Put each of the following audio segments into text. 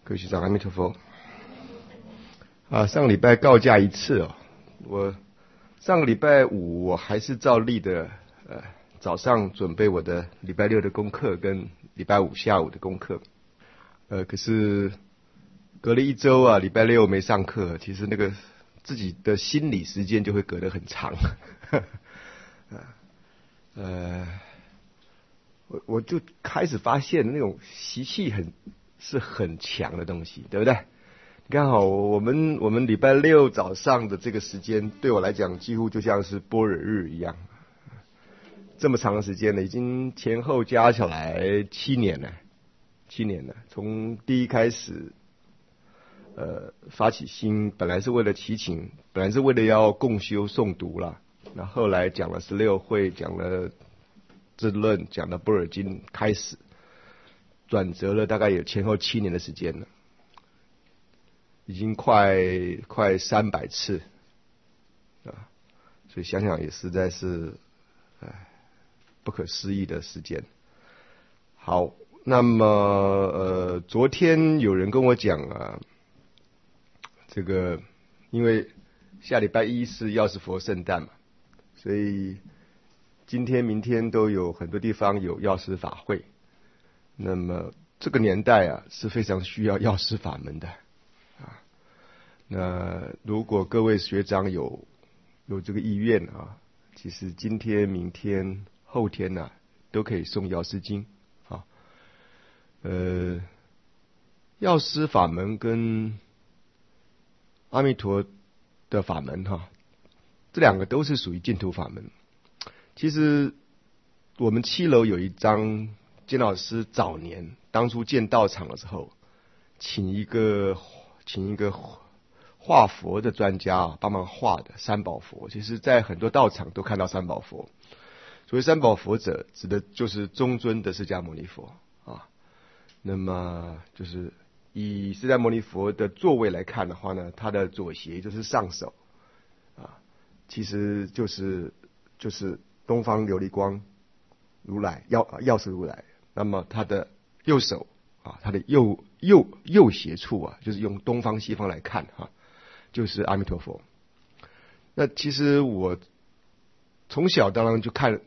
各位学长，阿弥陀佛。上个礼拜告假一次哦，我上个礼拜五我还是照例的早上准备我的礼拜六的功课跟礼拜五下午的功课，可是隔了一周啊，礼拜六没上课，其实那个自己的心理时间就会隔得很长。我就开始发现那种习气是很强的东西，对不对？你看好我们礼拜六早上的这个时间，对我来讲几乎就像是般若日一样，这么长的时间了，已经前后加起来7年了，从第一开始发起心，本来是为了祈请，本来是为了要共修诵读啦，那后来讲了16会，讲了智论，讲了般若经，开始转折了，大概有前后7年的时间了，已经快300次啊，所以想想也实在是不可思议的时间。好，那么昨天有人跟我讲啊，这个因为下礼拜一是药师佛圣诞嘛，所以今天明天都有很多地方有药师法会。那么这个年代啊是非常需要药师法门的啊。那如果各位学长有这个意愿啊，其实今天明天后天啊都可以诵药师经啊。药师法门跟阿弥陀的法门哈，这两个都是属于净土法门。其实我们7楼有一张金老师早年当初建道场的时候，请一个画佛的专家帮忙画的三宝佛。其实在很多道场都看到三宝佛。所谓三宝佛者，指的就是中尊的释迦牟尼佛啊。那么就是以释迦牟尼佛的座位来看的话呢，他的左胁就是上首啊，其实就是东方琉璃光如来药师如来。那么他的右手啊，他的右胁处啊，就是用东方西方来看哈，就是阿弥陀佛。那其实我从小当然就看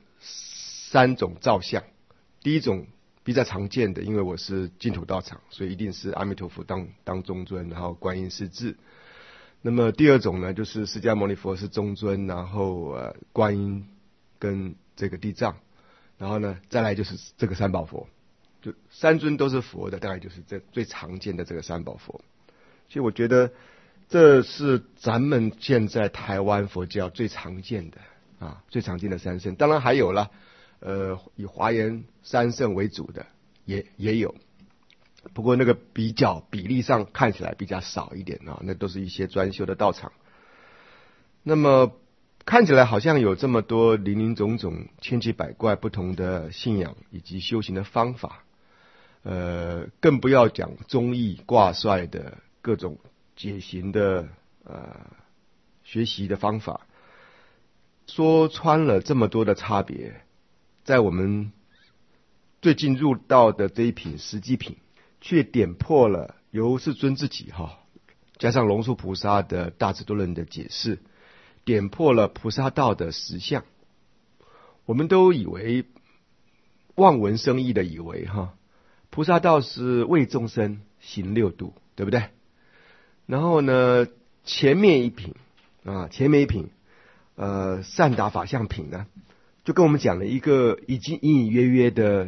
3种造像，第一种比较常见的，因为我是净土道场，所以一定是阿弥陀佛当中尊，然后观音是智。那么第二种呢，就是释迦牟尼佛是中尊，然后观音跟这个地藏，然后呢再来就是这个三宝佛，就3尊都是佛的，大概就是这最常见的这个三宝佛。所以我觉得这是咱们现在台湾佛教最常见的最常见的3圣。当然还有了以华严3圣为主的也有，不过那个比例上看起来比较少一点那都是一些专修的道场。那么看起来好像有这么多林林总总千奇百怪不同的信仰以及修行的方法，更不要讲宗义挂帅的各种解行的学习的方法。说穿了这么多的差别，在我们最近入道的这一品十际品，却点破了由世尊自己加上龙树菩萨的大智度论的解释，点破了菩萨道的实相。我们都以为望闻生义的以为菩萨道是为众生行六度，对不对？然后呢，前面一品善达法相品呢，就跟我们讲了一个已经隐隐约约的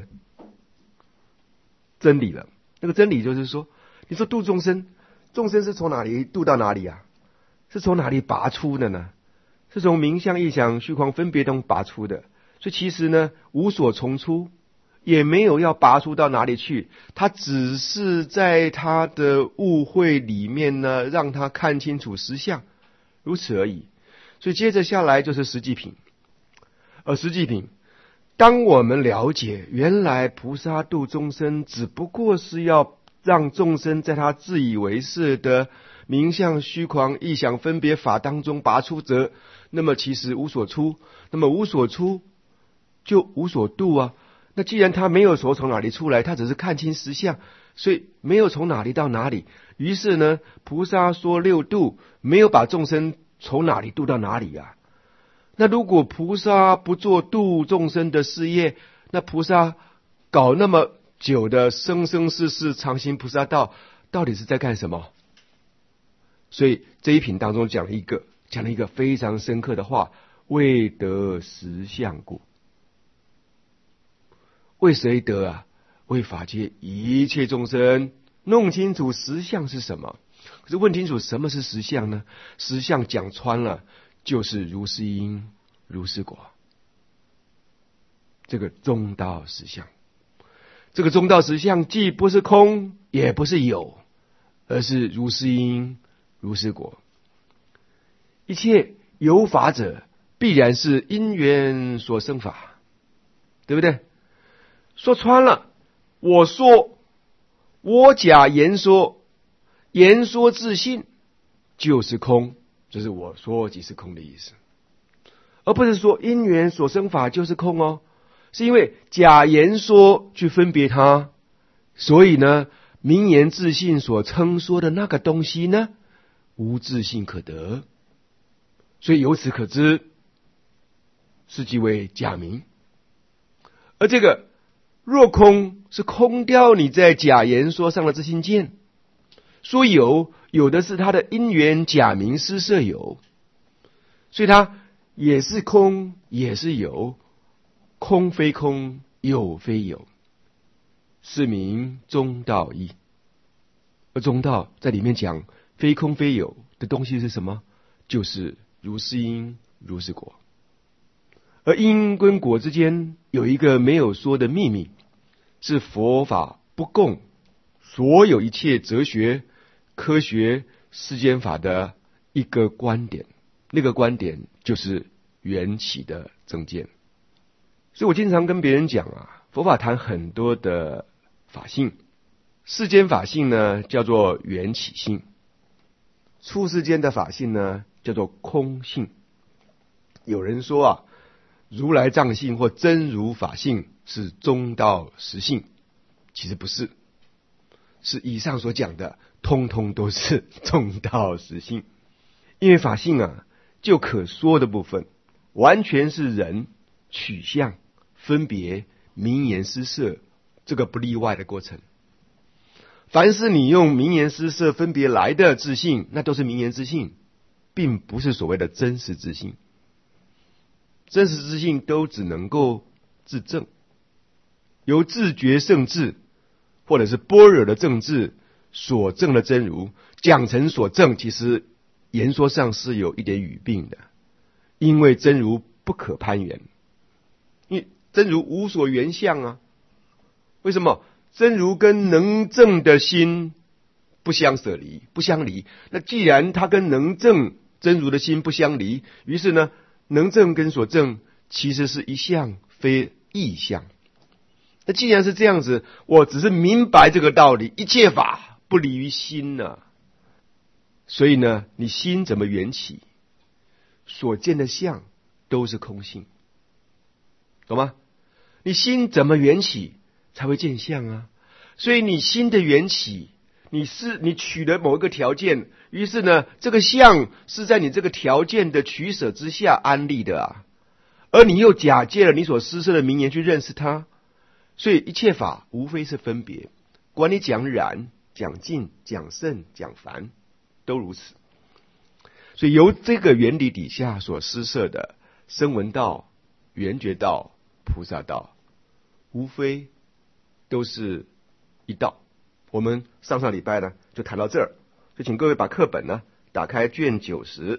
真理了。那个真理就是说，你说度众生，众生是从哪里度到哪里啊？是从哪里拔出的呢？是从名相意想虚诳分别中拔出的。所以其实呢，无所从出，也没有要拔出到哪里去，他只是在他的误会里面呢，让他看清楚实相，如此而已。所以接着下来就是实际品。实际品，当我们了解原来菩萨度众生只不过是要让众生在他自以为是的名相虚诳意想分别法当中拔出则，那么其实无所出，那么无所出就无所度啊。 那既然他没有说从哪里出来，他只是看清实相，所以没有从哪里到哪里。于是呢，菩萨说六度，没有把众生从哪里度到哪里啊。那如果菩萨不做度众生的事业，那菩萨搞那么久的生生世世常行菩萨道，到底是在干什么？所以这一品当中讲了一个非常深刻的话：未得实相故。为谁得啊？为法界一切众生弄清楚实相是什么。可是问清楚什么是实相呢？实相讲穿了，就是如是因，如是果。这个中道实相，这个中道实相既不是空，也不是有，而是如是因，如是果。一切有法者，必然是因缘所生法，对不对？说穿了，我说，我假言说，言说自信就是空，这是我说即是空的意思，而不是说因缘所生法就是空哦。是因为假言说去分别它，所以呢，名言自信所称说的那个东西呢，无自信可得，所以由此可知，是即为假名。而这个若空是空掉你在假言说上的自信见，说有的是它的因缘假名施设有，所以它也是空，也是有。空非空，有非有，是名中道义。而中道在里面讲非空非有的东西是什么？就是如是因，如是果。而因跟果之间有一个没有说的秘密，是佛法不共所有一切哲学、科学、世间法的一个观点。那个观点就是缘起的正见。所以我经常跟别人讲啊，佛法谈很多的法性，世间法性呢叫做缘起性，出世间的法性呢叫做空性。有人说啊，如来藏性或真如法性是中道实性，其实不是，是以上所讲的通通都是中道实性。因为法性啊，就可说的部分完全是人取向分别名言施设，这个不例外的过程。凡是你用名言施设分别来的自信，那都是名言自信，并不是所谓的真实自信。真实自信都只能够自证，由自觉圣智或者是般若的正智所证的真如，讲成所证，其实言说上是有一点语病的，因为真如不可攀缘，因为真如无所缘相啊。为什么？真如跟能证的心不相舍离，不相离。那既然它跟能证真如的心不相离，于是呢，能证跟所证其实是一相非异相。那既然是这样子，我只是明白这个道理，一切法不离于心啊。所以呢，你心怎么缘起，所见的相都是空性，懂吗？你心怎么缘起才会见相啊？所以你心的缘起，你取了某一个条件，于是呢，这个相是在你这个条件的取舍之下安立的啊，而你又假借了你所施设的名言去认识它，所以一切法无非是分别，管你讲染、讲净、讲圣、讲凡，都如此。所以由这个原理底下所施设的声闻道、缘觉道、菩萨道，无非都是一道。我们上礼拜呢就谈到这儿，就请各位把课本呢打开卷90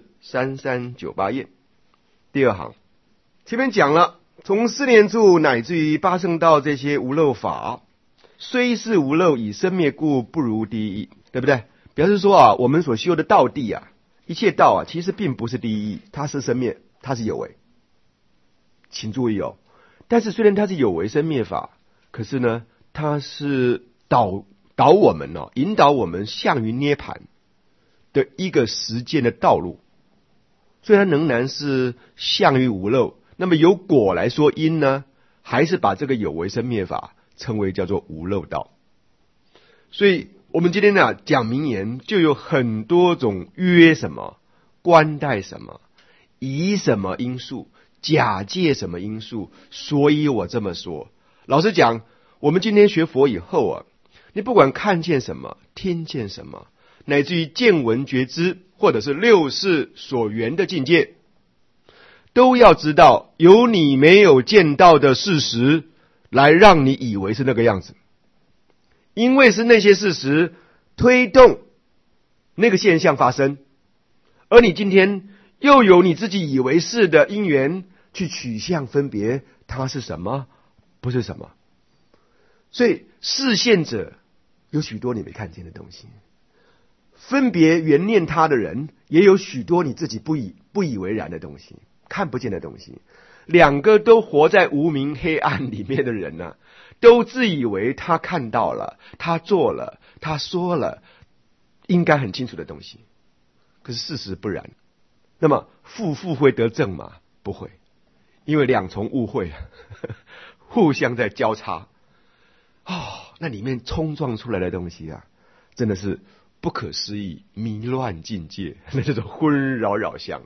3398页第二行。前面讲了，从四念处乃至于八圣道这些无漏法，虽是无漏，以生灭故，不如第一义，对不对？表示说啊，我们所修的道地啊，一切道啊，其实并不是第一义，它是生灭，它是有为。请注意哦，但是虽然它是有为生灭法，可是呢，它是导我们哦，引导我们向于涅槃的一个实践的道路。虽然仍然是向于无漏，那么由果来说因呢， 还是把这个有为生灭法称为叫做无漏道。所以我们今天呢讲名言，就有很多种约什么、观待什么、以什么因素、假借什么因素，所以我这么说。老实讲，我们今天学佛以后啊，你不管看见什么、听见什么，乃至于见闻觉知，或者是六识所缘的境界，都要知道有你没有见到的事实来让你以为是那个样子，因为是那些事实推动那个现象发生，而你今天又有你自己以为是的因缘去取向分别它是什么不是什么。所以示现者有许多你没看见的东西，分别缘念他的人也有许多你自己不以为然的东西，看不见的东西。两个都活在无明黑暗里面的人呢，都自以为他看到了，他做了，他说了应该很清楚的东西，可是事实不然。那么负会得正吗？不会，因为两重误会互相在交叉。那里面冲撞出来的东西啊，真的是不可思议，迷乱境界，那这种昏扰相。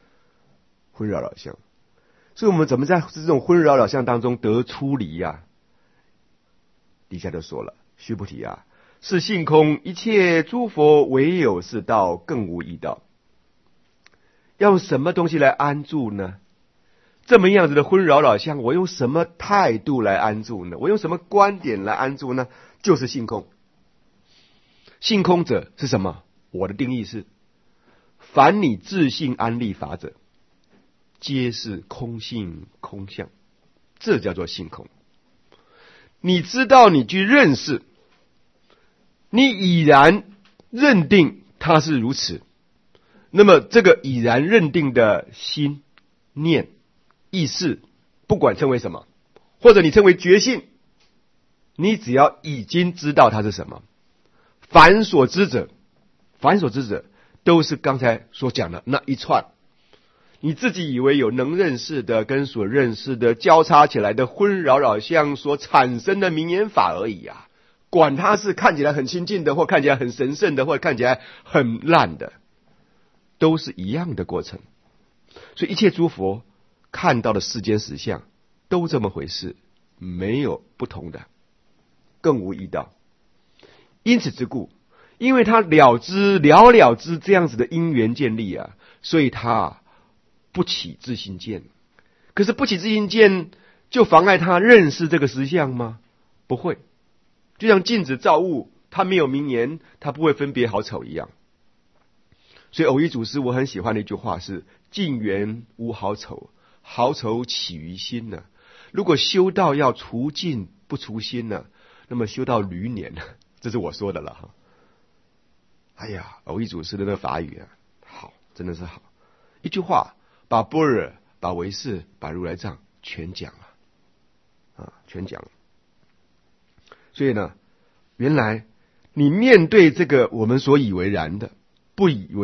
所以我们怎么在这种昏扰相当中得出离啊？底下就说了，须菩提啊，是性空，一切诸佛唯有是道，更无一道。要用什么东西来安住呢？这么样子的昏扰相，我用什么态度来安住呢？我用什么观点来安住呢？就是性空。性空者是什么？我的定义是，凡你自性安立法者，皆是空性空相，这叫做性空。你知道，你去认识，你已然认定它是如此，那么这个已然认定的心念意识，不管称为什么，或者你称为觉性，你只要已经知道它是什么，凡所知者都是刚才所讲的那一串，你自己以为有能认识的跟所认识的交叉起来的昏扰相所产生的名言法而已啊！管它是看起来很亲近的，或看起来很神圣的，或看起来很烂的，都是一样的过程。所以一切诸佛看到的世间实相都这么回事，没有不同的，更无一道。因此之故，因为他了知这样子的因缘建立啊，所以他不起自性见。可是不起自性见就妨碍他认识这个实相吗？不会。就像镜子照物，它没有名言，它不会分别好丑一样。所以偶一祖师我很喜欢的一句话是，镜缘无好丑，好丑起于心呢。如果修道要除镜不除心呢，那么修到驴年，这是我说的了哈。哎呀，偶一祖师的那个法语啊，好，真的是好。一句话把般若、把唯识、把如来藏全讲了全讲了。所以呢，原来你面对这个我们所以为然的、不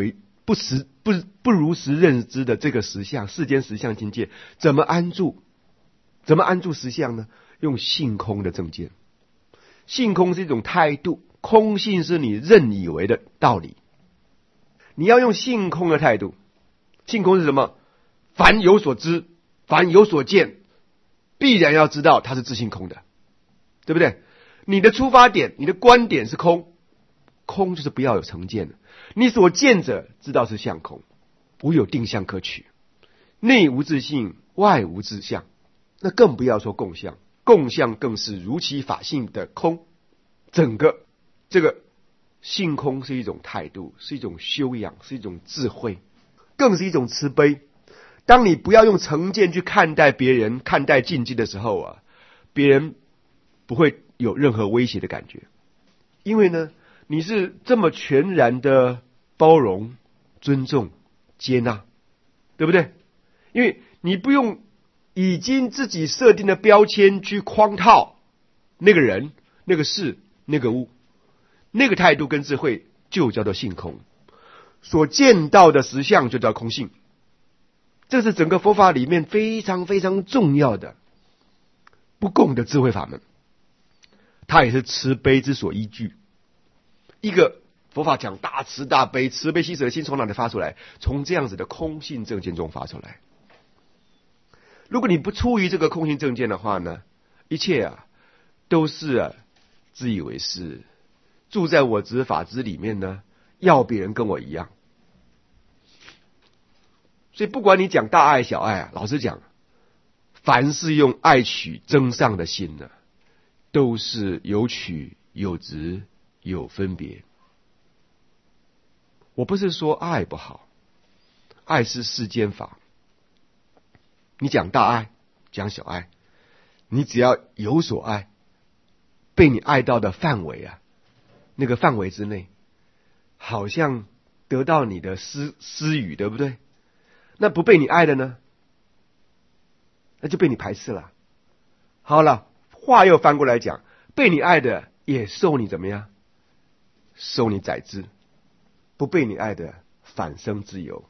如实认知的这个实相、世间实相境界，怎么安住实相呢？用性空的正见。性空是一种态度，空性是你认以为的道理。你要用性空的态度。性空是什么？凡有所知，凡有所见，必然要知道它是自性空的，对不对？你的出发点，你的观点是空，空就是不要有成见的。你所见者知道是相空，无有定相可取，内无自性，外无自相，那更不要说共相，共相更是如其法性的空。整个这个性空是一种态度，是一种修养，是一种智慧，更是一种慈悲。当你不要用成见去看待别人、看待境界的时候啊，别人不会有任何威胁的感觉，因为呢，你是这么全然的包容、尊重、接纳，对不对？因为你不用已经自己设定的标签去框套那个人、那个事、那个物，那个态度跟智慧就叫做性空。所见到的实相就叫空性，这是整个佛法里面非常非常重要的。 不共的智慧法门，它也是慈悲之所依据。一个佛法讲大慈大悲，慈悲喜舍的心从哪里发出来？从这样子的空性正见中发出来。如果你不出于这个空性正见的话呢，一切都是自以为是，住在我执法执里面呢，要别人跟我一样。所以不管你讲大爱小爱老实讲，凡是用爱取增上的心呢，都是有取有执有分别。我不是说爱不好，爱是世间法。你讲大爱讲小爱，你只要有所爱，被你爱到的范围那个范围之内，好像得到你的私语，对不对？那不被你爱的呢，那就被你排斥了。好了，话又翻过来讲，被你爱的也受你怎么样？受你宰制，不被你爱的反生自由。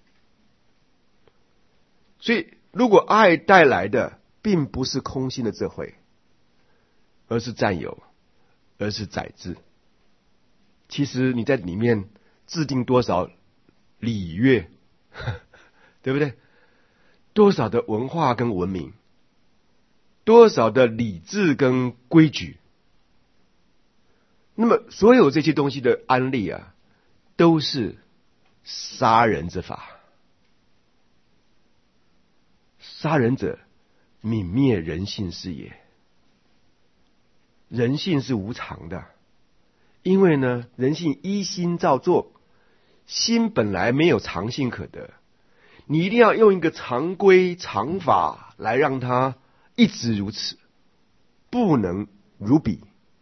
所以如果爱带来的并不是空性的智慧，而是占有，而是宰制，其实你在里面制定多少礼乐对不对？多少的文化跟文明，多少的理智跟规矩，那么所有这些东西的安立都是杀人之法。杀人者泯灭人性是也。人性是无常的，因为呢，人性依心造作，心本来没有常性可得，你一定要用一个常规常法来让它一直如此，不能如彼。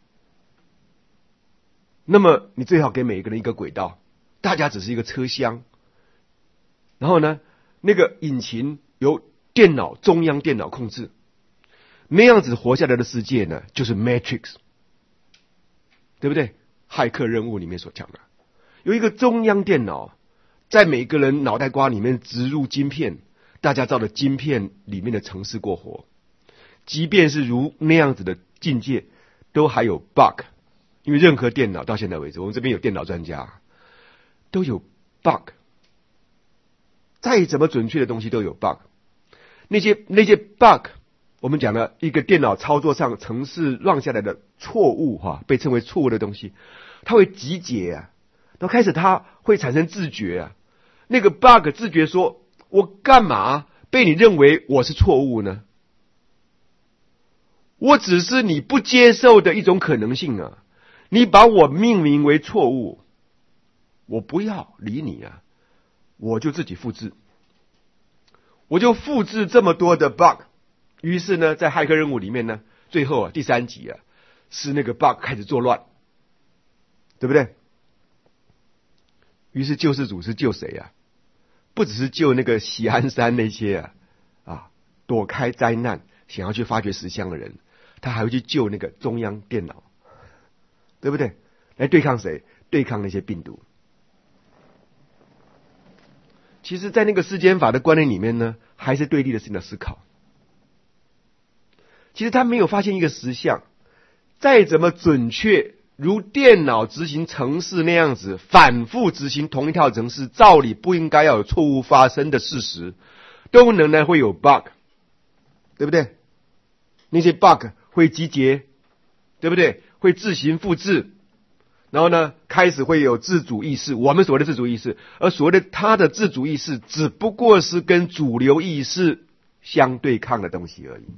那么你最好给每一个人一个轨道，大家只是一个车厢，然后呢，那个引擎由电脑中央电脑控制，那样子活下来的世界呢，就是 Matrix， 对不对？骇客任务里面所讲的，有一个中央电脑，在每个人脑袋瓜里面植入晶片，大家照着晶片里面的程式过活。即便是如那样子的境界，都还有 bug， 因为任何电脑到现在为止，我们这边有电脑专家，都有 bug， 再怎么准确的东西都有 bug。那些 bug， 我们讲了一个电脑操作上程式让下来的错误被称为错误的东西，它会集结到开始它会产生自觉那个 bug 自觉说，我干嘛被你认为我是错误呢？我只是你不接受的一种可能性你把我命名为错误，我不要理你我就自己复制。我就复制这么多的 bug， 于是呢，在骇客任务里面呢，最后第3集是那个 bug 开始作乱，对不对？于是救世主是救谁不只是救那个喜安山那些躲开灾难想要去发掘实相的人，他还会去救那个中央电脑，对不对？来对抗谁？对抗那些病毒。其实在那个世间法的观念里面呢，还是对立的事情的思考。其实他没有发现一个实相，再怎么准确，如电脑执行程式那样子反复执行同一套程式，照理不应该要有错误发生的事实，都仍然会有 bug， 对不对？那些 bug 会集结，对不对？会自行复制，然后呢，开始会有自主意识，我们所谓的自主意识，而所谓的他的自主意识只不过是跟主流意识相对抗的东西而已。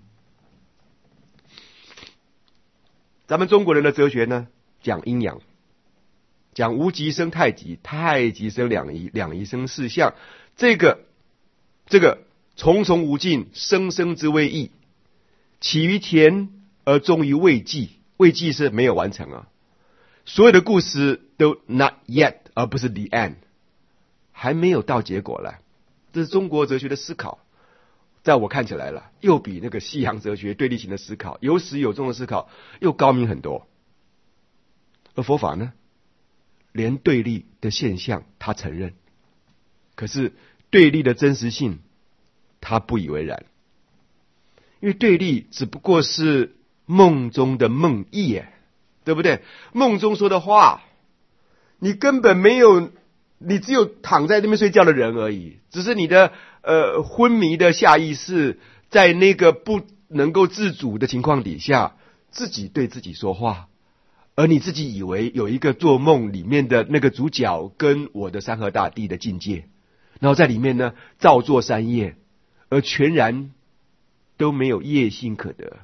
咱们中国人的哲学呢，讲阴阳，讲无极生太极，太极生两仪，两仪生四象，这个重重无尽，生生之谓易，起于田而终于未济，未济是没有完成所有的故事都 not yet， 而不是 the end， 还没有到结果来。这是中国哲学的思考，在我看起来了，又比那个西洋哲学对立型的思考，有始有终的思考又高明很多。而佛法呢，连对立的现象他承认，可是对立的真实性他不以为然。因因为对立只不过是梦中的梦呓，对不对？梦中说的话，你根本没有，你只有躺在那边睡觉的人而已，只是你的昏迷的下意识，在那个不能够自主的情况底下，自己对自己说话，而你自己以为有一个做梦里面的那个主角跟我的山河大地的境界，然后在里面呢造作山业，而全然都没有业性可得。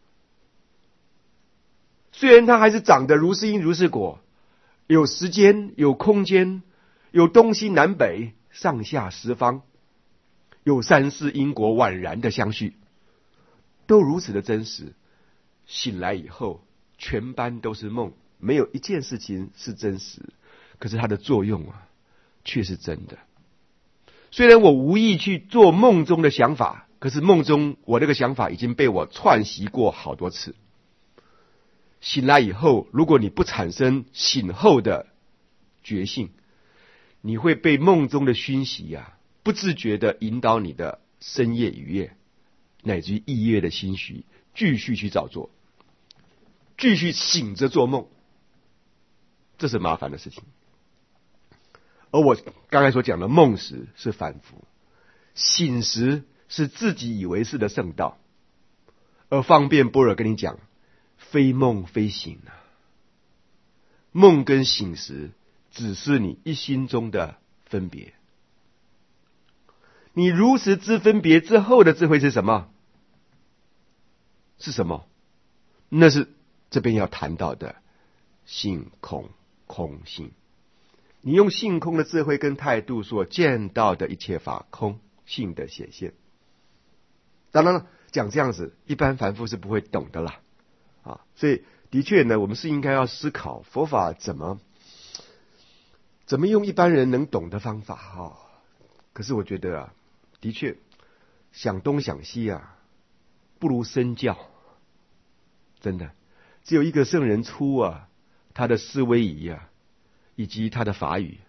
虽然它还是长得如是因如是果，有时间，有空间，有东西南北上下十方，有三世因果宛然的相续，都如此的真实。醒来以后，全班都是梦，没有一件事情是真实，可是它的作用啊，却是真的。虽然我无意去做梦中的想法，可是梦中我那个想法已经被我串习过好多次。醒来以后，如果你不产生醒后的觉性，你会被梦中的熏习啊，不自觉的引导你的深夜愉悦，乃至于异夜的心绪，继续去造作，继续醒着做梦，这是麻烦的事情。而我刚才所讲的梦时是反复，醒时是自己以为是的圣道，而方便般若跟你讲，非梦非醒啊，梦跟醒时只是你一心中的分别。你如实知分别之后的智慧是什么？是什么？那是这边要谈到的性空空性。你用性空的智慧跟态度所见到的一切法空性的显现。当然了，讲这样子，一般凡夫是不会懂的啦。所以的确呢，我们是应该要思考佛法怎么用一般人能懂的方法可是我觉得啊，的确想东想西啊，不如身教。真的，只有一个圣人出啊，他的思维仪啊，以及他的法语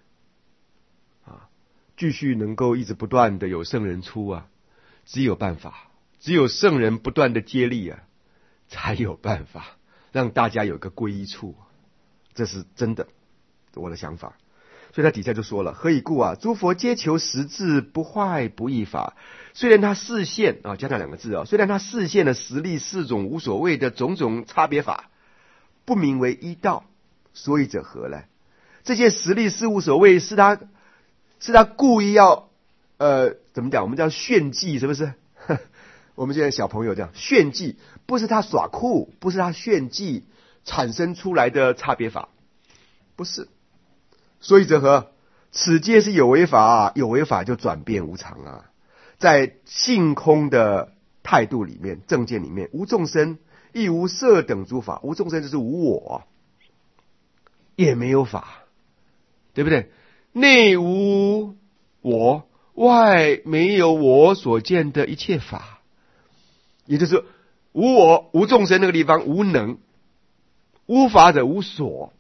继续能够一直不断的有圣人出啊，只有办法，只有圣人不断的接力啊，才有办法让大家有个归依处。这是真的，我的想法。所以他底下就说了，何以故啊？诸佛皆求实质不坏不异法。虽然他示现加上两个字虽然他示现了实力四种无所谓的种种差别法，不名为一道，所以者何呢？这些实力是无所谓，是他故意要怎么讲？我们叫炫技，是不是？我们现在小朋友这样炫技，不是他耍酷，不是他炫技产生出来的差别法，不是。所以者何？此皆是有为法有为法就转变无常啊。在性空的态度里面，正见里面，无众生，亦无色等诸法。无众生就是无我，也没有法，对不对？内无我，外没有我所见的一切法。也就是无我无众生那个地方无能，无法者无所，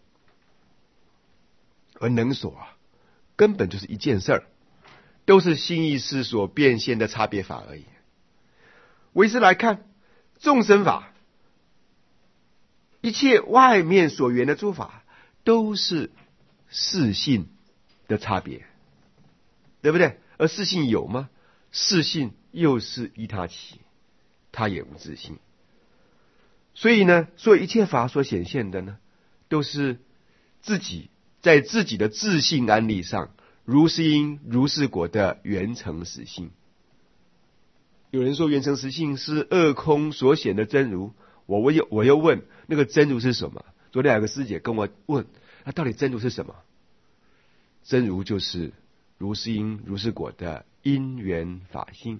而能所根本就是一件事儿，都是心意识所变现的差别法而已。唯是来看众生法，一切外面所缘的诸法，都是视性的差别，对不对？而视性有吗？视性又是依他起，他也无自性。所以呢，所以一切法所显现的呢，都是自己在自己的自性安立上，如是因如是果的圆成实性。有人说圆成实性是二空所显的真如，我又问那个真如是什么？昨天有个师姐跟我问，那到底真如是什么？真如就是如是因如是果的因缘法性。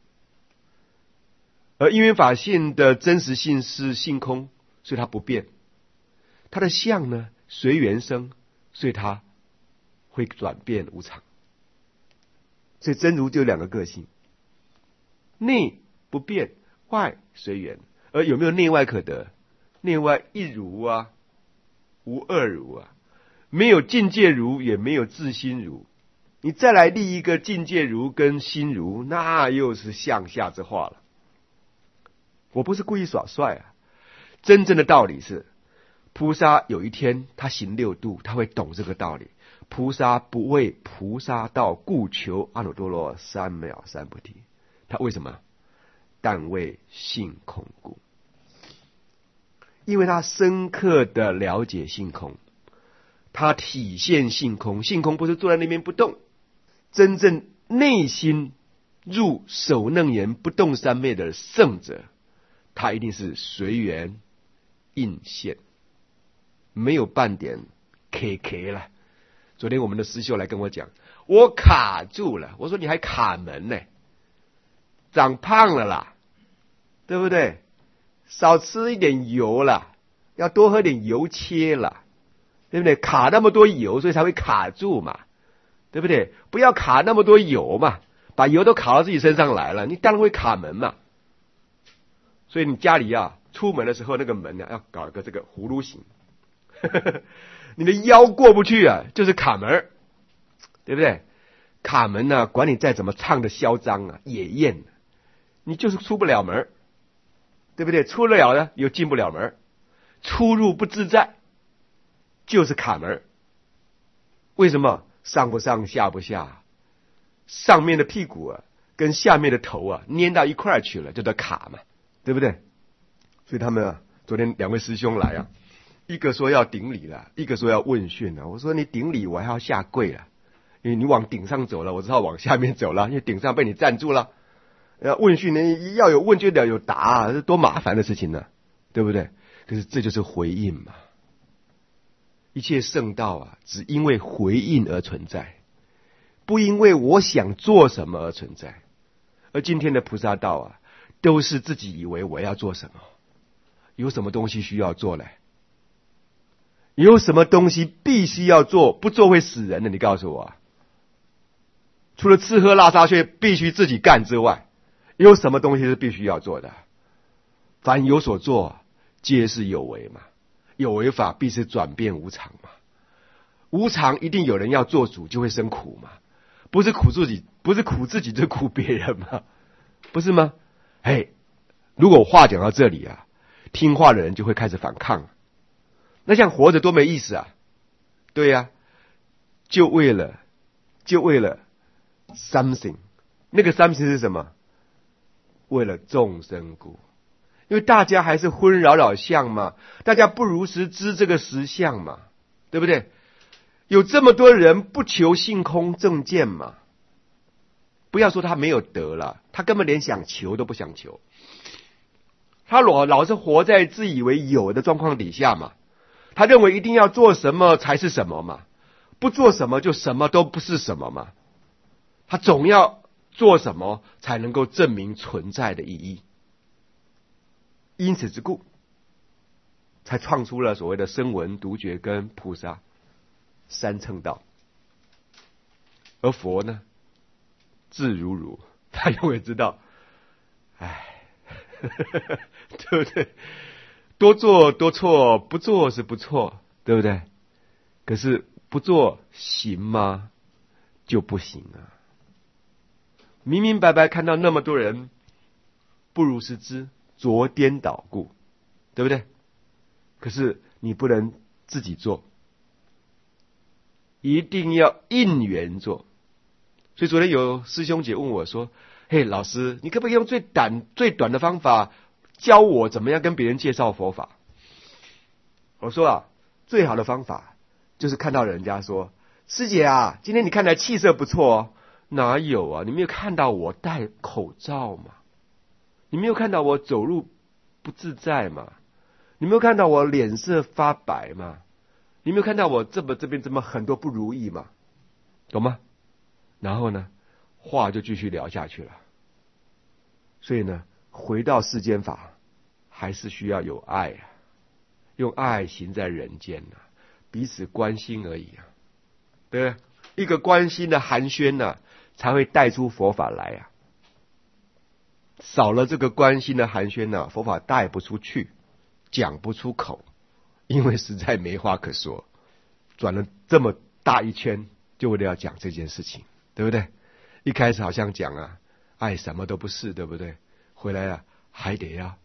而因缘法性的真实性是性空，所以它不变。它的相呢，随缘生，所以它会转变无常。所以真如就有两个个性，内不变，外随缘。而有没有内外可得？内外一如啊，无二如啊，没有境界如，也没有自心如。你再来立一个境界如跟心如，那又是向下之话了。 我不是故意耍帅啊。真正的道理是，菩萨有一天他行六度，他会懂这个道理。菩萨不为菩萨道，故求阿耨多罗三藐三菩提。他为什么？但为性空故。因为他深刻的了解性空，他体现性空。性空不是坐在那边不动，真正内心入首楞严不动三昧的圣者，他一定是随缘应现，没有半点 KK 了。昨天我们的师兄来跟我讲，我卡住了。我说你还卡门呢，长胖了啦，对不对？少吃一点油啦，要多喝点油切啦，对不对？卡那么多油，所以才会卡住嘛，对不对？不要卡那么多油嘛，把油都卡到自己身上来了，你当然会卡门嘛。所以你家里啊，出门的时候那个门呢，要搞一个这个葫芦形。你的腰过不去啊，就是卡门，对不对？卡门呢，管你再怎么唱的嚣张啊、野艳，你就是出不了门，对不对？出得了呢，又进不了门，出入不自在，就是卡门。为什么？上不上下不下，上面的屁股啊跟下面的头啊粘到一块儿去了，就叫卡嘛，对不对？所以他们啊，昨天两位师兄来啊，一个说要顶礼了，一个说要问讯了。我说你顶礼，我还要下跪了，因为你往顶上走了，我只好往下面走了，因为顶上被你站住了。问讯呢，要有问就得有答，这多麻烦的事情呢，对不对？可是这就是回应嘛。一切圣道啊，只因为回应而存在，不因为我想做什么而存在。而今天的菩萨道啊，都是自己以为我要做什么，有什么东西需要做嘞？有什么东西必须要做，不做会死人的？你告诉我，除了吃喝拉撒睡必须自己干之外，有什么东西是必须要做的？凡有所做，皆是有为嘛。有为法必是转变无常嘛。无常一定有人要做主，就会生苦嘛。不是苦自己，不是苦自己，就是苦别人嘛，不是吗？如果话讲到这里啊，听话的人就会开始反抗。那像活着多没意思啊！对呀，就为了 something， 那个 something 是什么？为了众生故。因为大家还是昏扰扰相嘛，大家不如实知这个实相嘛，对不对？有这么多人不求性空正见嘛，不要说他没有得了，他根本连想求都不想求，他老是活在自以为有的状况底下嘛，他认为一定要做什么才是什么嘛，不做什么就什么都不是什么嘛，他总要做什么才能够证明存在的意义。因此之故，才创出了所谓的声闻、独觉跟菩萨三乘道。而佛呢，自如，他永远知道，对不对？多做多错，不做是不错，对不对？可是不做行吗？就不行啊！明明白白看到那么多人不如实知，着颠倒故，对不对？可是你不能自己做，一定要应缘做。所以昨天有师兄姐问我说：“嘿，老师，你可不可以用最短的方法教我怎么样跟别人介绍佛法？”我说啊，最好的方法就是看到人家说：“师姐啊，今天你看起来气色不错哦。”哪有啊？你没有看到我戴口罩吗？你没有看到我走路不自在吗？你没有看到我脸色发白吗？你没有看到我这边这么很多不如意吗？懂吗？然后呢，话就继续聊下去了。所以呢，回到世间法，还是需要有爱啊，用爱行在人间啊，彼此关心而已啊，对不对？一个关心的寒暄啊，才会带出佛法来啊。少了这个关心的寒暄呢，佛法带不出去，讲不出口，因为实在没话可说。转了这么大一圈，就为了要讲这件事情，对不对？一开始好像讲啊，爱什么都不是，对不对？回来啊，还得要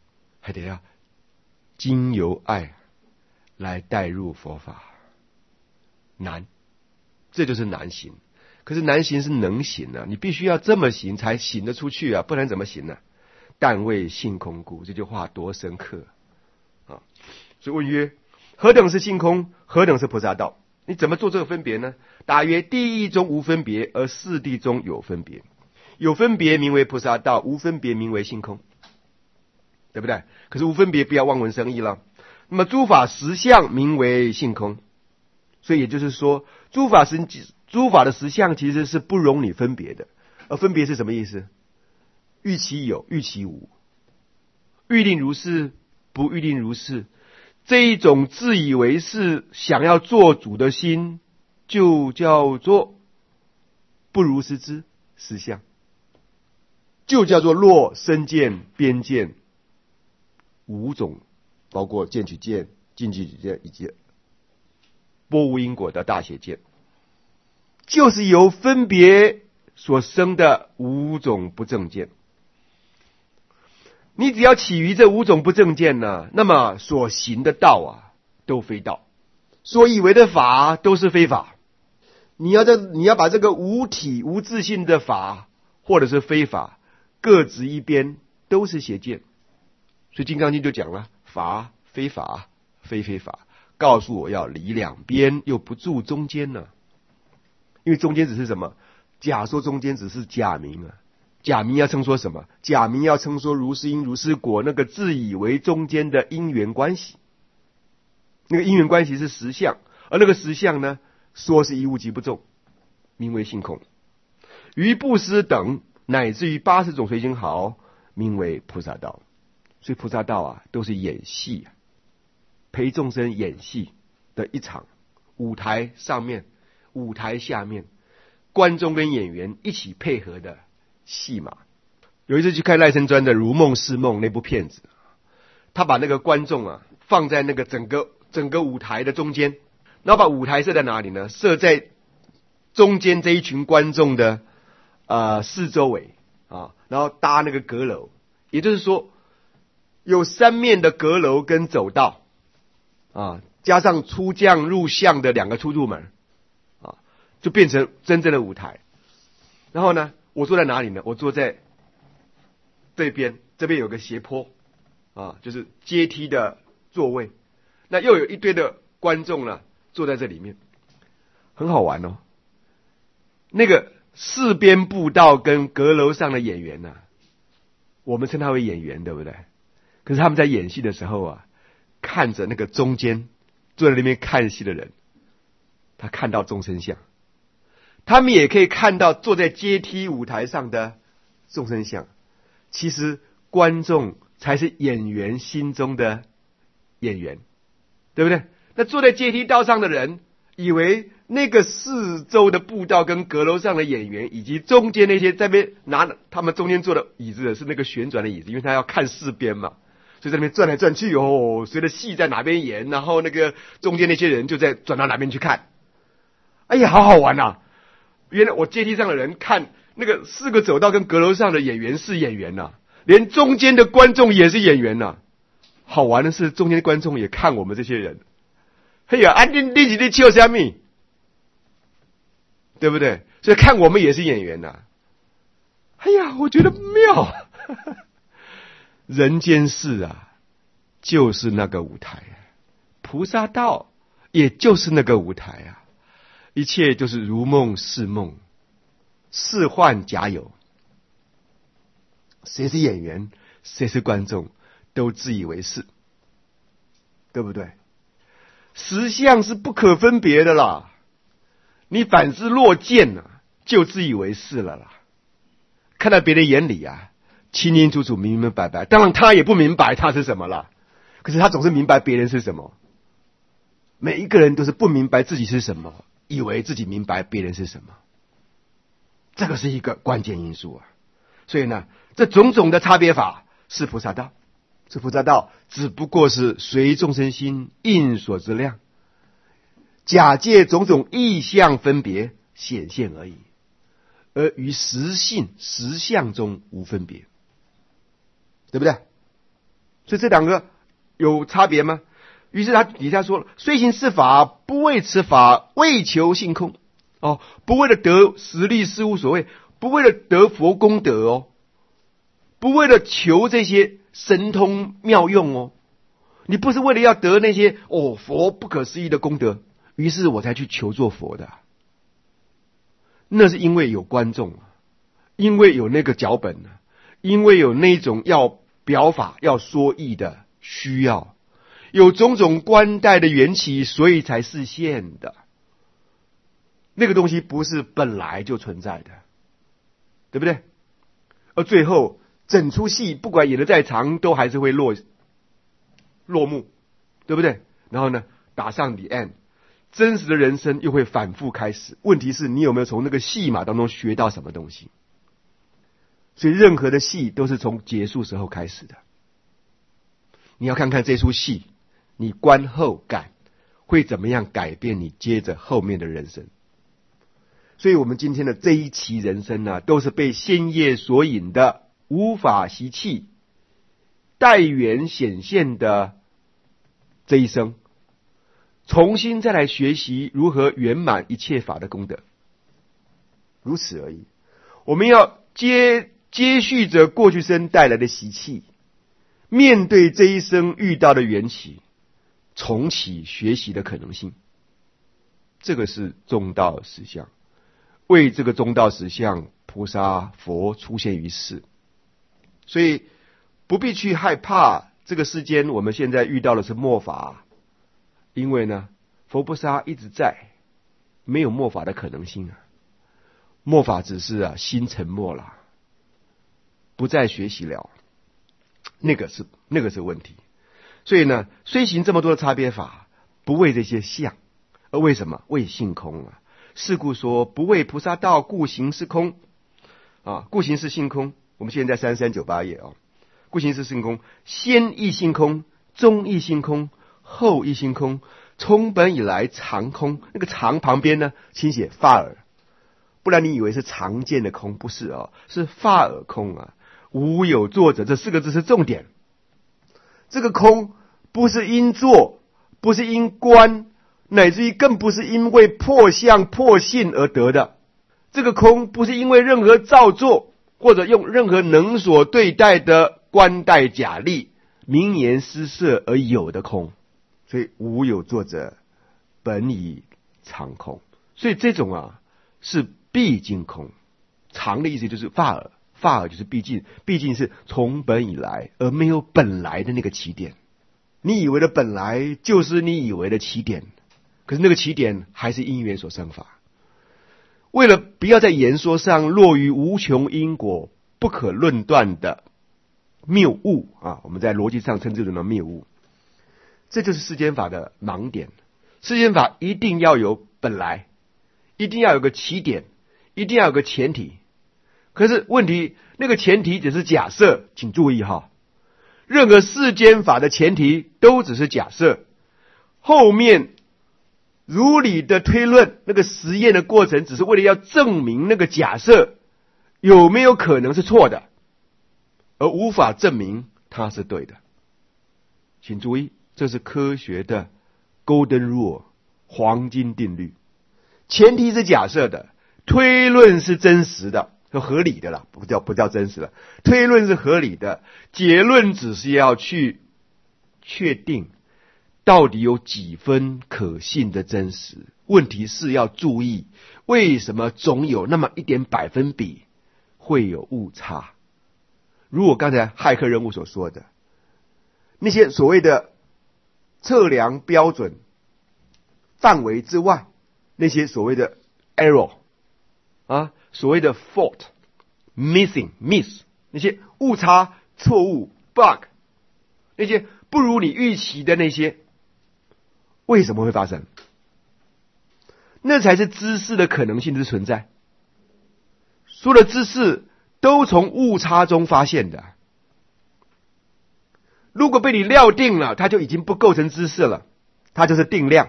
还得要经由爱来带入佛法，难，这就是难行。可是难行是能行啊，你必须要这么行才行得出去啊，不然怎么行呢？但为性空故，这句话多深刻啊！所以问曰：何等是性空？何等是菩萨道？你怎么做这个分别呢？答曰：第一中无分别，而四谛中有分别。有分别名为菩萨道，无分别名为性空，对不对？可是无分别不要望文生义了。那么诸法实相名为性空，所以也就是说，诸法的实相其实是不容你分别的。而分别是什么意思？欲其有，欲其无，欲定如是，不欲定如是。这一种自以为是想要做主的心，就叫做不如实之实相，就叫做落身见、边见五种，包括见取见、尽取见以及波无因果的大邪见，就是由分别所生的五种不正见。你只要起于这五种不正见呢，那么所行的道啊都非道，所以为的法都是非法。你要把这个无体无自性的法或者是非法各执一边，都是邪见。所以《金刚经》就讲了：法非法，非非法，告诉我要离两边，又不住中间呢。因为中间只是什么？假说中间只是假名啊。假名要称说什么？假名要称说如是因如是果，那个自以为中间的因缘关系。那个因缘关系是实相，而那个实相呢，说是一物即不中，名为性空。于布施等乃至于80种随行好，名为菩萨道。所以菩萨道啊，都是演戏，陪众生演戏的一场舞台上面、舞台下面，观众跟演员一起配合的戏码。有一次去看赖声川的《如梦似梦》那部片子，他把那个观众啊放在那个整个舞台的中间，然后把舞台设在哪里呢？设在中间这一群观众的四周围啊，然后搭那个阁楼，也就是说有3面的阁楼跟走道啊，加上出将入相的2个出入门啊，就变成真正的舞台。然后呢，我坐在哪里呢？我坐在这边，这边有个斜坡啊，就是阶梯的座位。那又有一堆的观众呢，坐在这里面，很好玩哦。那个四边步道跟阁楼上的演员呢，我们称他为演员，对不对？可是他们在演戏的时候啊，看着那个中间坐在那边看戏的人，他看到众生相，他们也可以看到坐在阶梯舞台上的众生相。其实观众才是演员心中的演员，对不对？那坐在阶梯道上的人以为那个四周的步道跟阁楼上的演员，以及中间那些在那边拿他们中间坐的椅子是那个旋转的椅子，因为他要看四边嘛，所以在那边转来转去哦，随着戏在哪边演，然后那个中间那些人就在转到哪边去看。哎呀，好好玩啊！原来我阶梯上的人看那个4个走道跟阁楼上的演员是演员呐，连中间的观众也是演员呐。好玩的是，中间的观众也看我们这些人。嘿呀，安定第几第笑虾米，对不对？所以看我们也是演员呐。哎呀，我觉得妙。人间事啊，就是那个舞台啊，菩萨道也就是那个舞台啊。一切就是如梦似梦，似幻假有。谁是演员，谁是观众，都自以为是，对不对？实相是不可分别的啦，你反之若见啊，就自以为是了啦。看到别人眼里啊，清清楚楚、明明白白，当然他也不明白他是什么啦，可是他总是明白别人是什么。每一个人都是不明白自己是什么，以为自己明白别人是什么，这个是一个关键因素啊。所以呢，这种种的差别法是菩萨道，这菩萨道只不过是随众生心应所之量，假借种种意象分别显现而已，而于实性实相中无分别，对不对？ 所以这两个有差别吗？于是他底下说了，虽行是法，不为此法，为求性空。不为了得实力是无所谓，不为了得佛功德不为了求这些神通妙用你不是为了要得那些佛不可思议的功德，于是我才去求做佛的。那是因为有观众，因为有那个脚本，因为有那种要表法要说义的需要，有种种观待的缘起，所以才示现的。那个东西不是本来就存在的，对不对？而最后整出戏不管演得再长，都还是会落幕，对不对？然后呢，打上 the end， 真实的人生又会反复开始。问题是你有没有从那个戏码当中学到什么东西？所以任何的戏都是从结束时候开始的。你要看看这出戏，你观后感会怎么样改变你接着后面的人生。所以我们今天的这一期人生都是被仙业所引的，无法习气待缘显现的这一生，重新再来学习如何圆满一切法的功德，如此而已。我们要接续着过去生带来的习气，面对这一生遇到的缘起，重启学习的可能性。这个是中道实相。为这个中道实相，菩萨佛出现于世，所以不必去害怕这个世间我们现在遇到的是末法，因为呢，佛菩萨一直在，没有末法的可能性末法只是心沉默了，不再学习了，那个是问题。所以呢，虽行这么多的差别法，不为这些相，而为什么？为性空是故说不为菩萨道，故行是空故行是性空。我们现在3398页故行是性空，先亦性空，中亦性空，后亦性空，从本以来常空。那个常旁边呢，请写发耳，不然你以为是常见的空，不是是发耳空无有作者，这4个字是重点。这个空不是因作，不是因观，乃至于更不是因为破相破性而得的。这个空不是因为任何造作，或者用任何能所对待的观待假立、名言施设而有的空。所以无有作者，本以常空。所以这种是毕竟空。常的意思就是发耳，发耳就是毕竟，毕竟是从本以来，而没有本来的那个起点。你以为的本来就是你以为的起点，可是那个起点还是因缘所生法。为了不要在言说上落于无穷因果不可论断的谬误我们在逻辑上称之为谬误，这就是世间法的盲点。世间法一定要有本来，一定要有个起点，一定要有个前提。可是问题，那个前提只是假设，请注意任何世间法的前提都只是假设，后面如理的推论，那个实验的过程只是为了要证明那个假设有没有可能是错的，而无法证明它是对的。请注意，这是科学的 Golden Rule 黄金定律。前提是假设的，推论是真实的，合理的啦，不叫真实的。推论是合理的，结论只是要去确定到底有几分可信的真实。问题是要注意，为什么总有那么一点百分比会有误差？如我刚才骇客任务所说的，那些所谓的测量标准范围之外，那些所谓的 error 所谓的 fault miss 那些误差错误 bug， 那些不如你预期的那些，为什么会发生？那才是知识的可能性之存在。所有的知识都从误差中发现的。如果被你料定了，它就已经不构成知识了，它就是定量，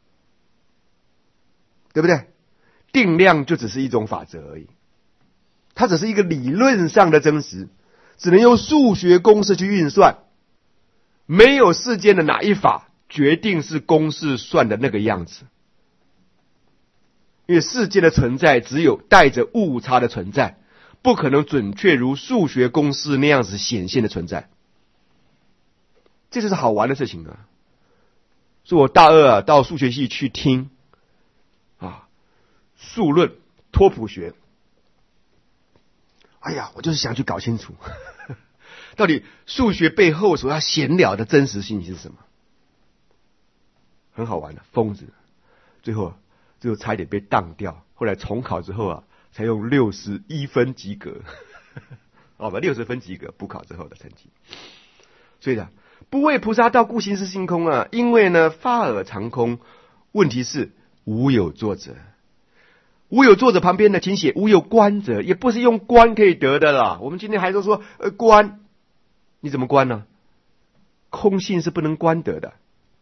对不对？定量就只是一种法则而已，它只是一个理论上的真实，只能用数学公式去运算。 没有世间的哪一法决定是公式算的那个样子。因为世界的存在只有带着误差的存在，不可能准确如数学公式那样子显现的存在。这就是好玩的事情啊！所以我大二到数学系去听数论、托普学。哎呀，我就是想去搞清楚，到底数学背后所要显了的真实性是什么？很好玩的，疯子，最后差一点被当掉。后来重考之后才用61分及格，60分及格，补考之后的成绩。所以不为菩萨道，故心是性空因为呢，发耳常空，问题是无有作者。无有作者旁边呢，请写无有观者，也不是用观可以得的啦。我们今天还说观，你怎么观呢？空性是不能观得的。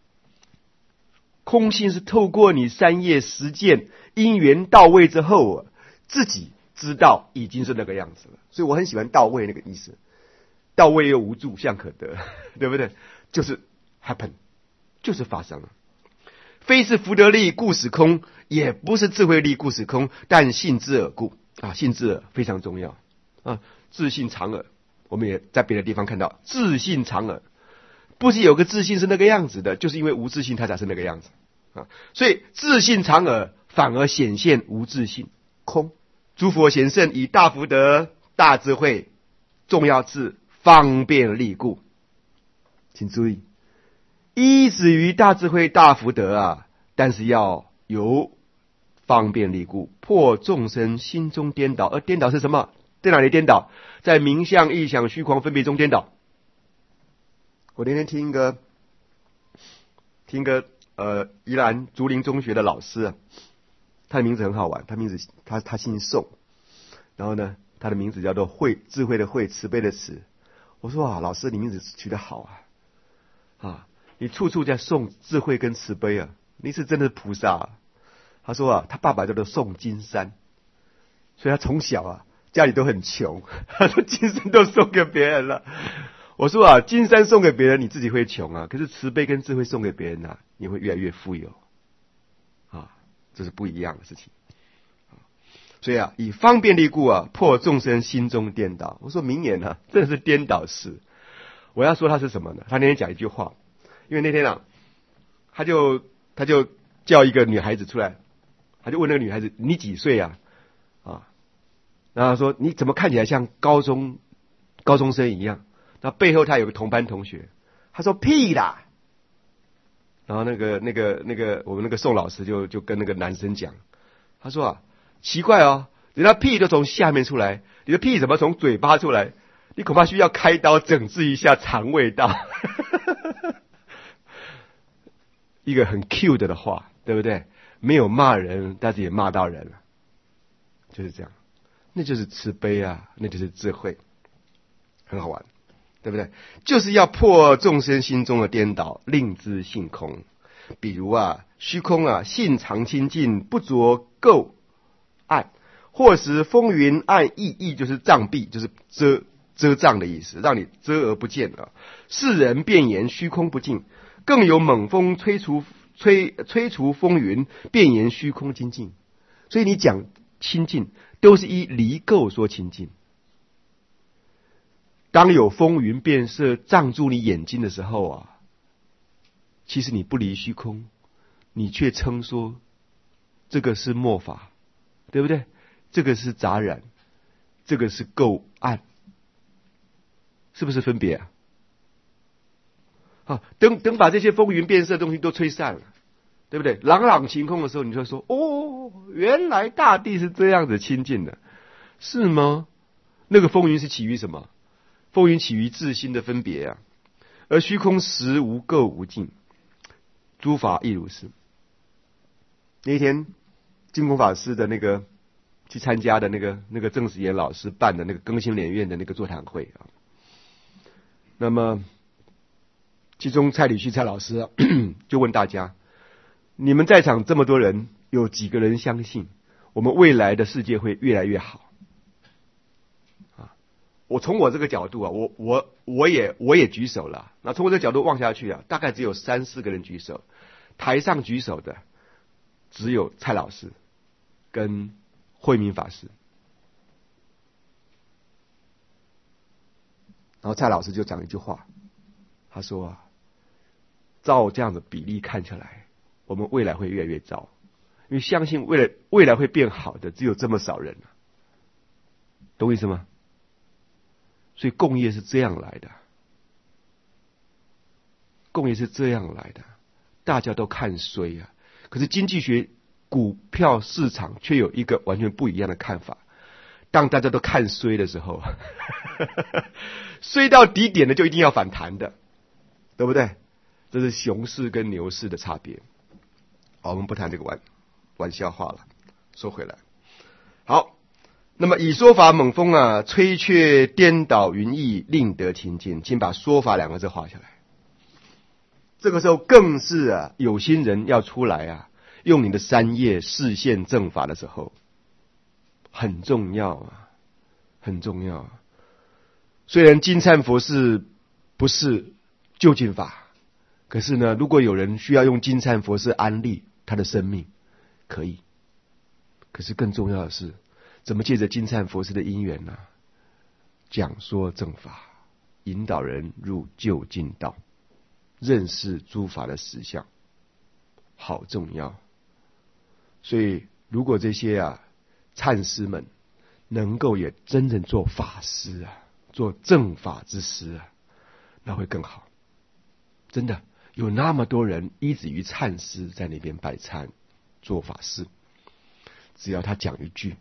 空性是透过你3业实践因缘到位之后自己知道已经是那个样子了。所以我很喜欢到位那个意思，到位又无助相可得，对不对？就是 happen， 就是发生了。非是福德力故使空，也不是智慧力故使空，但信之耳故信之耳非常重要自信常耳，我们也在别的地方看到自信常耳，不是有个自信是那个样子的，就是因为无自信它才是那个样子所以自信常耳反而显现无自信空。诸佛贤圣以大福德、大智慧、重要智、方便力故，请注意，依止于大智慧、大福德但是要有方便力故，破众生心中颠倒。而颠倒是什么？在哪里颠倒？在名相、意想、虚诳分别中颠倒。我那天听一个宜兰竹林中学的老师他的名字很好玩，他姓宋，然后呢，他的名字叫做慧，智慧的慧，慈悲的慈。我说老师你名字取得好你处处在颂智慧跟慈悲你是真的菩萨他说他爸爸叫做宋金山，所以他从小家里都很穷，他说金山都送给别人了。我说金山送给别人你自己会穷可是慈悲跟智慧送给别人你会越来越富有这是不一样的事情。所以以方便力故破众生心中颠倒。我说明眼真的是颠倒事。我要说他是什么呢？他那天讲一句话，因为那天他就叫一个女孩子出来，他就问那个女孩子你几岁然后他说你怎么看起来像高中生一样？那背后他有个同班同学，他说屁啦。然后那个我们那个宋老师就跟那个男生讲，他说奇怪人家屁都从下面出来，你的屁怎么从嘴巴出来？你恐怕需要开刀整治一下肠胃道。一个很 cute 的话，对不对？没有骂人，但是也骂到人了，就是这样。那就是慈悲那就是智慧，很好玩，对不对？就是要破众生心中的颠倒，令知性空。比如虚空性常清净，不着垢暗，或使风云暗翳就是障蔽，就是遮障的意思，让你遮而不见世人便言虚空不净，更有猛风吹除风云，便言虚空清净。所以你讲清净都是依离垢说清净。当有风云变色障住你眼睛的时候其实你不离虚空，你却称说这个是末法，对不对？这个是杂染，这个是垢暗，是不是分别等把这些风云变色的东西都吹散了，对不对？朗朗晴空的时候，你就会说原来大地是这样子清净的，是吗？那个风云是起于什么？风云起于自心的分别而虚空实无垢无净，诸法亦如是。那一天净空法师的那个去参加的那个郑时延老师办的那个更新莲院的那个座谈会那么其中蔡礼旭蔡老师就问大家，你们在场这么多人，有几个人相信我们未来的世界会越来越好我从我这个角度啊，我也举手了。那从我这个角度望下去啊，大概只有3-4个人举手。台上举手的只有蔡老师跟慧明法师。然后蔡老师就讲一句话，他说啊，照这样的比例看起来，我们未来会越来越糟，因为相信未来会变好的只有这么少人啊，懂我意思吗？所以共业是这样来的，共业是这样来的，大家都看衰啊，可是经济学股票市场却有一个完全不一样的看法。当大家都看衰的时候，衰到低点的就一定要反弹的，对不对？这是熊市跟牛市的差别。好，我们不谈这个玩笑话了。说回来，好，那么以说法猛风啊，吹却颠倒云翳，令得情境。请把说法2个字画下来。这个时候更是啊，有心人要出来啊，用你的3业示现正法的时候。很重要啊，很重要啊。虽然金灿佛事不是究竟法，可是呢，如果有人需要用金灿佛事安利他的生命，可以。可是更重要的是，怎么借着金灿佛事的因缘呢，讲说正法，引导人入究竟道，认识诸法的实相，好重要。所以，如果这些啊，禅师们能够也真正做法师啊，做正法之师啊，那会更好。真的有那么多人依止于禅师在那边拜忏做法事，只要他讲一句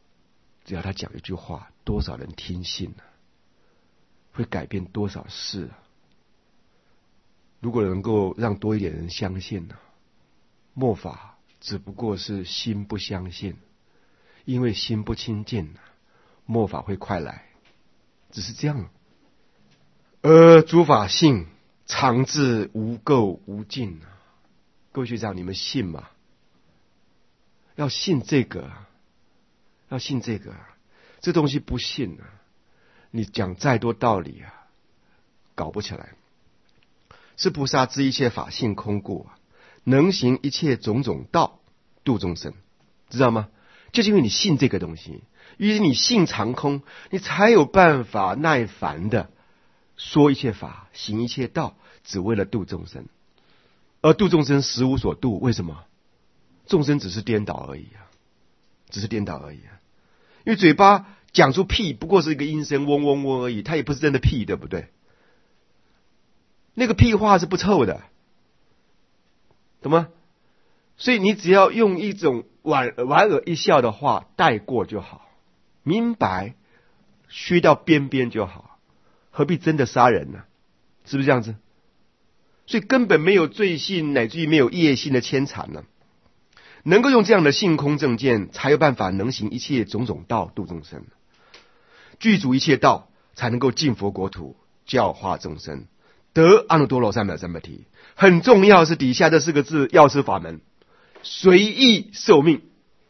话，多少人听信啊，会改变多少事啊。如果能够让多一点人相信啊，末法只不过是心不相信，因为心不清净，末法会快来，只是这样。而诸法性常自无垢无尽。各位学长，你们信吗？要信这个，要信这个，这东西不信啊，你讲再多道理啊，搞不起来。是菩萨知一切法性空故，能行一切种种道，度众生，知道吗？就是因为你信这个东西，因为你信常空，你才有办法耐烦的说一切法，行一切道，只为了度众生。而度众生实无所度，为什么？众生只是颠倒而已啊，只是颠倒而已啊。因为嘴巴讲出屁，不过是一个音声，嗡嗡嗡而已，它也不是真的屁，对不对？那个屁话是不臭的，懂吗？所以你只要用一种莞尔一笑的话带过就好，明白削到边边就好，何必真的杀人呢？是不是这样子？所以根本没有罪性，乃至于没有业性的牵缠呢。能够用这样的性空正见，才有办法能行一切种种道，度众生，具足一切道，才能够进佛国土，教化众生，得阿耨多罗三藐三菩提。很重要是底下这4个字，药师法门，随意受命。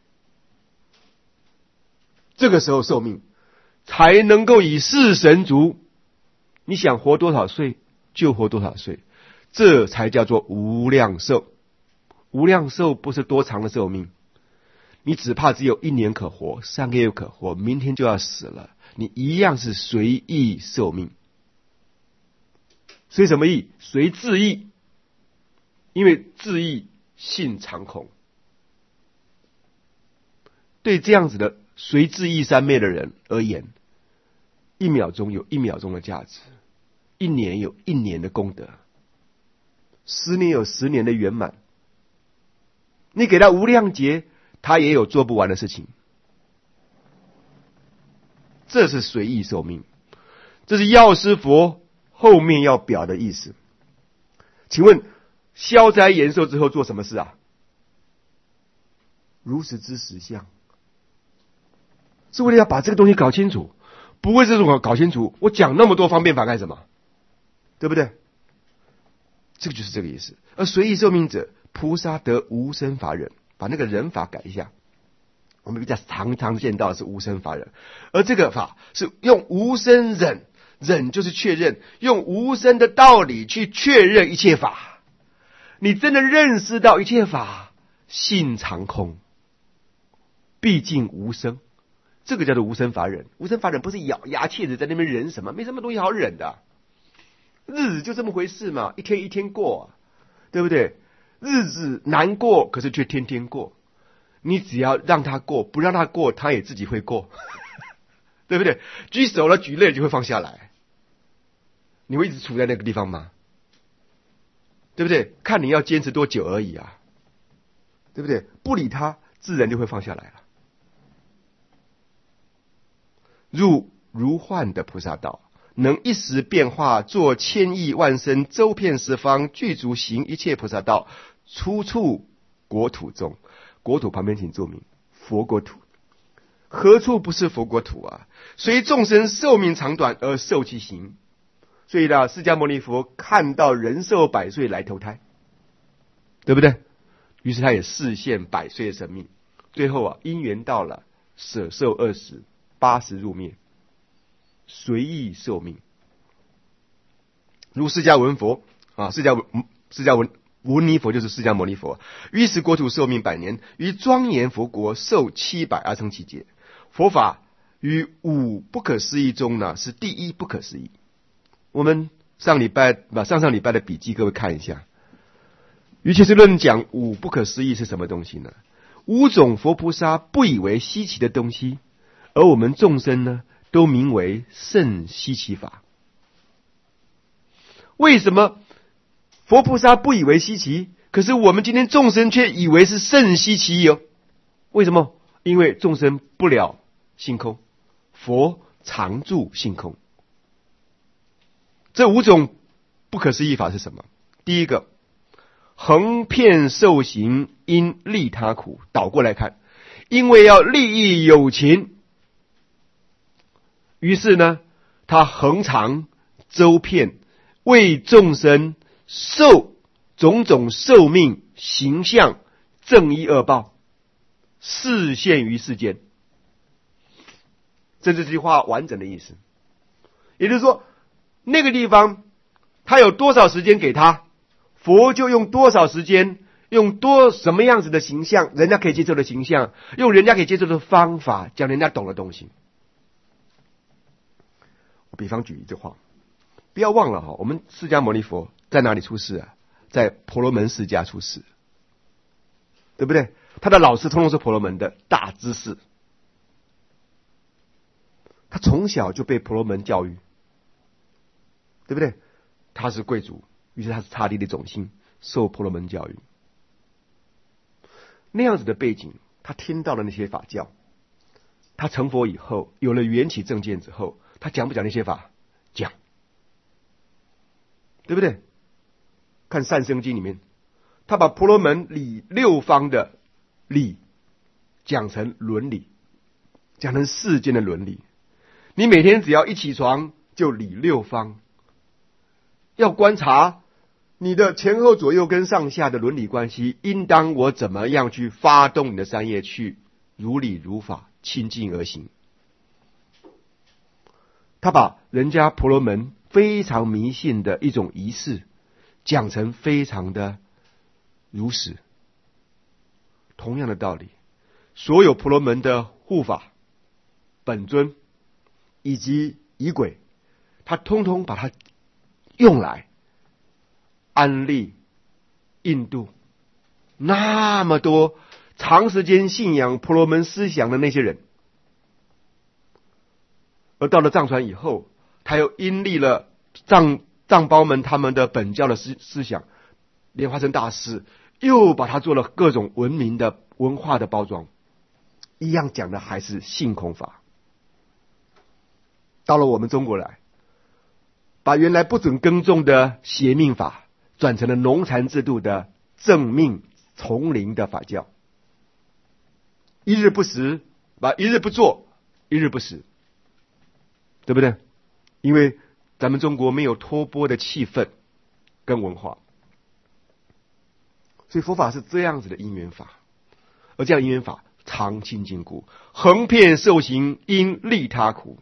这个时候受命，才能够以事神足，你想活多少岁就活多少岁，这才叫做无量寿。无量寿不是多长的寿命，你只怕只有1年可活，3个月可活，明天就要死了，你一样是随意受命。随什么意？随自意，因为自意性常空。对这样子的随自意三昧的人而言，1秒钟有1秒钟的价值，1年有1年的功德，10年有10年的圆满。你给他无量劫，他也有做不完的事情。这是随意受命，这是药师佛后面要表的意思。请问消灾延寿之后做什么事啊？如实知实相，是为了要把这个东西搞清楚。不为这种搞清楚，我讲那么多方便法干什么？对不对？这个就是这个意思。而随意受命者，菩萨得无生法忍，把那个忍法改一下。 我们比较常见到的是无生法忍，而这个法是用无生忍，忍就是确认，用无生的道理去确认一切法。你真的认识到一切法性常空，毕竟无生，这个叫做无生法忍。无生法忍不是咬牙切齿在那边忍什么，没什么东西好忍的。日子就这么回事嘛，一天一天过，对不对？日子难过，可是却天天过。你只要让他过，不让他过，他也自己会过，对不对？举手了，举累就会放下来。你会一直处在那个地方吗？对不对？看你要坚持多久而已啊，对不对？不理他，自然就会放下来了。入如幻的菩萨道，能一时变化，作千亿万身，周遍十方，具足行一切菩萨道，出处国土中。国土旁边请注明佛国土，何处不是佛国土啊？随众生寿命长短而受其行。所以呢，释迦牟尼佛看到人寿100岁来投胎，对不对？于是他也示现100岁的生命，最后啊，因缘到了，舍寿20， 80入灭，随意寿命。如释迦文佛啊，释迦牟尼佛就是释迦牟尼佛，于是国土寿命100年，于庄严佛国寿700阿僧祇劫。佛法于5不可思议中呢，是第一不可思议。我们上上礼拜的笔记，各位看一下。于切实论讲5不可思议是什么东西呢？5种佛菩萨不以为稀奇的东西，而我们众生呢，都名为甚稀奇法。为什么佛菩萨不以为稀奇，可是我们今天众生却以为是甚稀奇哦？为什么？因为众生不了性空，佛常住性空。这5种不可思议法是什么？第一个，横遍受行，因利他苦。倒过来看，因为要利益有情，于是呢，他恒常周遍，为众生受种种寿命、形象、正义恶报，示现于世间。这是这句话完整的意思。也就是说，那个地方他有多少时间给他，佛就用多少时间，用什么样子的形象，人家可以接受的形象，用人家可以接受的方法，讲人家懂的东西。我比方举一句话，不要忘了我们释迦牟尼佛在哪里出世啊？在婆罗门世家出世，对不对？他的老师通通是婆罗门的大知识，他从小就被婆罗门教育，对不对？他是贵族，于是他是刹帝利种姓，受婆罗门教育。那样子的背景，他听到了那些法教，他成佛以后，有了缘起正见之后，他讲不讲那些法？讲，对不对？看《善生经》里面，他把婆罗门理6方的理讲成伦理，讲成世间的伦理。你每天只要一起床就理6方，要观察你的前后左右跟上下的伦理关系，应当我怎么样去发动你的3业，去如理如法亲近而行。他把人家婆罗门非常迷信的一种仪式讲成非常的如实。同样的道理，所有婆罗门的护法、本尊以及仪轨，他通通把它用来安利印度那么多长时间信仰婆罗门思想的那些人。而到了藏传以后，他又因利了藏胞们他们的本教的思想，莲花生大师又把它做了各种文明的文化的包装，一样讲的还是性空法。到了我们中国来，把原来不准耕种的邪命法转成了农禅制度的正命从灵的法教，一日不食，一日不做，一日不食，对不对？因为咱们中国没有托钵的气氛跟文化，所以佛法是这样子的因缘法，而这样因缘法常亲近故，横遍受刑，因利他苦。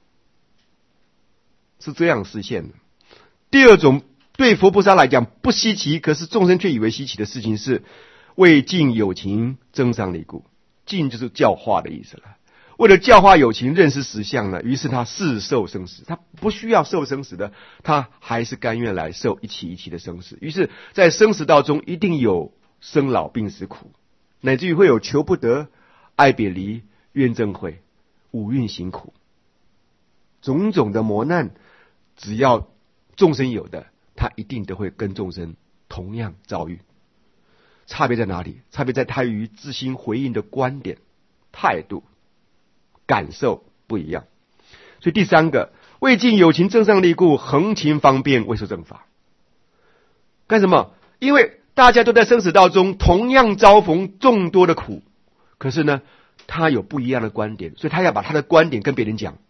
是这样实现的。第二种对佛菩萨来讲不稀奇，可是众生却以为稀奇的事情是为尽有情增上离故。尽就是教化的意思了。为了教化有情认识实相呢，于是他誓受生死，他不需要受生死的，他还是甘愿来受一期一期的生死。于是在生死道中一定有生老病死苦，乃至于会有求不得、爱别离、怨憎会、五蕴行苦，种种的磨难，只要众生有的，他一定都会跟众生同样遭遇。差别在哪里？差别在他于自心回应的观点、态度、感受不一样。所以第三个，为尽有情增上利故，横情方便为受正法。干什么？因为大家都在生死道中同样遭逢众多的苦，可是呢，他有不一样的观点，所以他要把他的观点跟别人讲，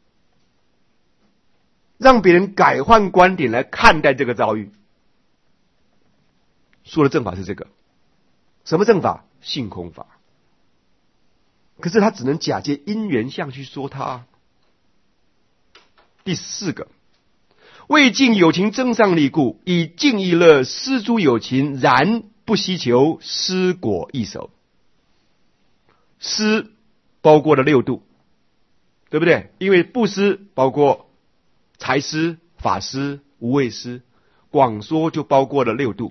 让别人改换观点来看待这个遭遇。说的正法是这个。什么正法？性空法。可是他只能假借因缘相去说他。第四个，为尽有情增上利故，以尽意乐施诸有情，然不希求施果一手。施包括了六度，对不对？因为布施包括财施、法施、无畏施，广说就包括了六度。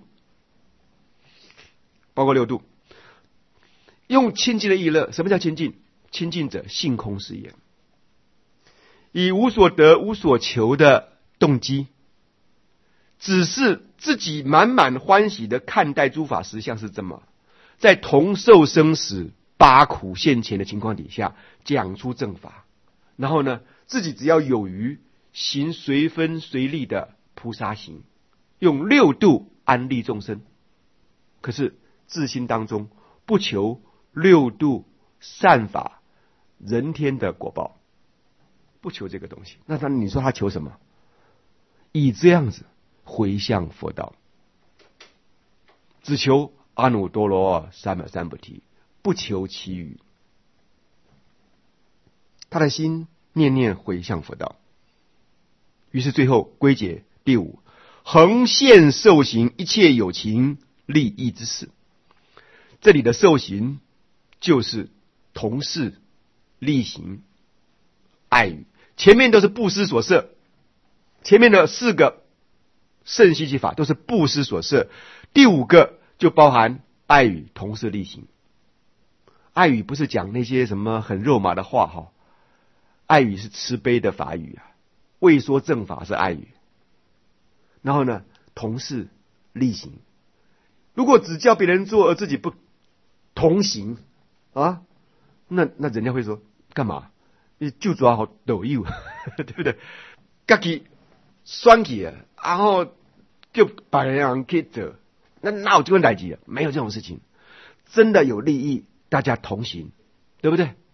包括六度，用清净的意乐。什么叫清净？清净者，性空是也。以无所得、无所求的动机，只是自己满满欢喜的看待诸法实相是这么，在同受生死八苦现前的情况底下，讲出正法，然后呢，自己只要有余，行随分随力的菩萨行，用六度安利众生。可是自心当中不求六度善法人天的果报，不求这个东西。那你说他求什么？以这样子回向佛道，只求阿耨多罗三藐三菩提，不求其余。他的心念念回向佛道，于是最后归结第五，横现受行一切有情利益之事。这里的受行就是同事、利行、爱语，前面都是布施所摄，前面的四个圣希奇法都是布施所摄，第五个就包含爱语、同事、利行。爱语不是讲那些什么很肉麻的话哈，爱语是慈悲的法语啊，未说正法是爱语。然后呢，同事、利行，如果只叫别人做而自己不同行啊，那人家会说干嘛？你就抓好抖友，对不对？自己选去啊，然后就把人去做，那哪有这个代志啊？没有这种事情。真的有利益，大家同行，对不对？